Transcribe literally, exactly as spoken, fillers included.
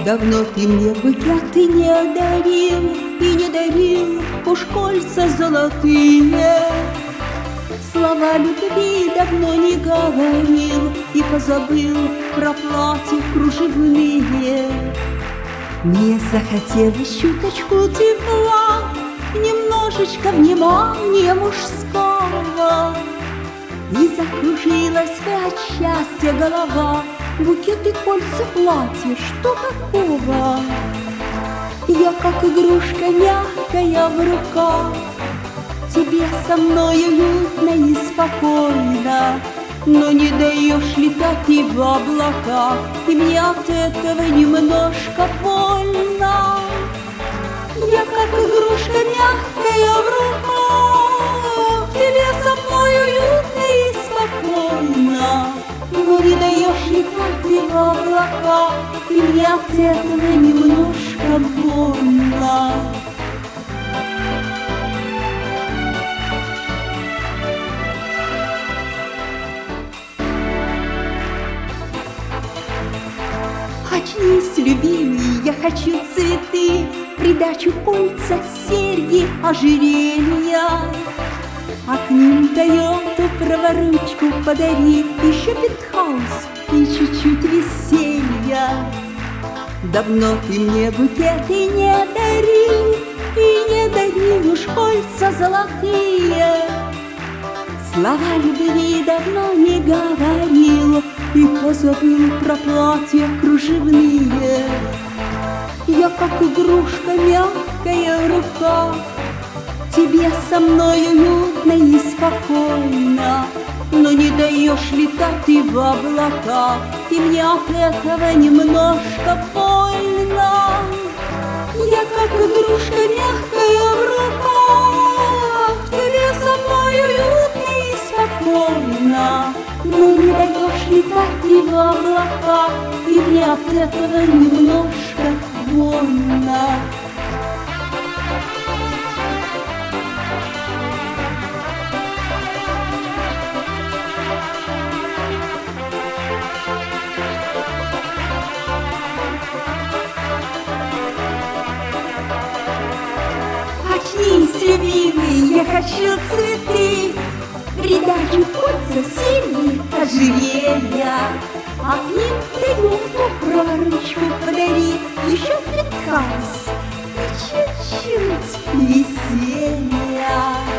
Давно ты мне букеты не дарил и не дарил уж кольца золотые. Слова любви давно не говорил и позабыл про платья кружевные. Мне захотелось чуточку тепла, немножечко внимания мужского, и закружилась от счастья голова. Букеты, кольца, платья, что такого? Я как игрушка мягкая в руках, тебе со мной уютно и спокойно, но не даешь летать ты в облаках, и мне от этого немножко больно. Я как игрушка мягкая в руках, тебе со мной уютно и спокойно, но не даешь летать ты в облаках, и мне от этого немножко больно. Очнись, любимый, я хочу цветы, придачу кольца, серьги, ожерелья, а к ним Тойоту праворучку подари, еще пентхаус и чуть-чуть веселья. Давно ты мне букеты не дарил и не дарил уж кольца золотые. Слова любви давно не говорил и позабыл про платья кружевные. Я как игрушка мягкая в руках, тебе со мной уютно и спокойно, но не даешь летать ты в облаках, и мне от этого немножко больно. Я как игрушка мягкая в руках, тебе со мной уютно и спокойно, но не даешь летать ты в облаках, и мне от этого немножко больно. Очнись, любимый, я хочу цветы, придачу кольца, серьги, ожерелья, а к ним Тойоту праворучку подари, еще пентхаус и чуть-чуть веселья.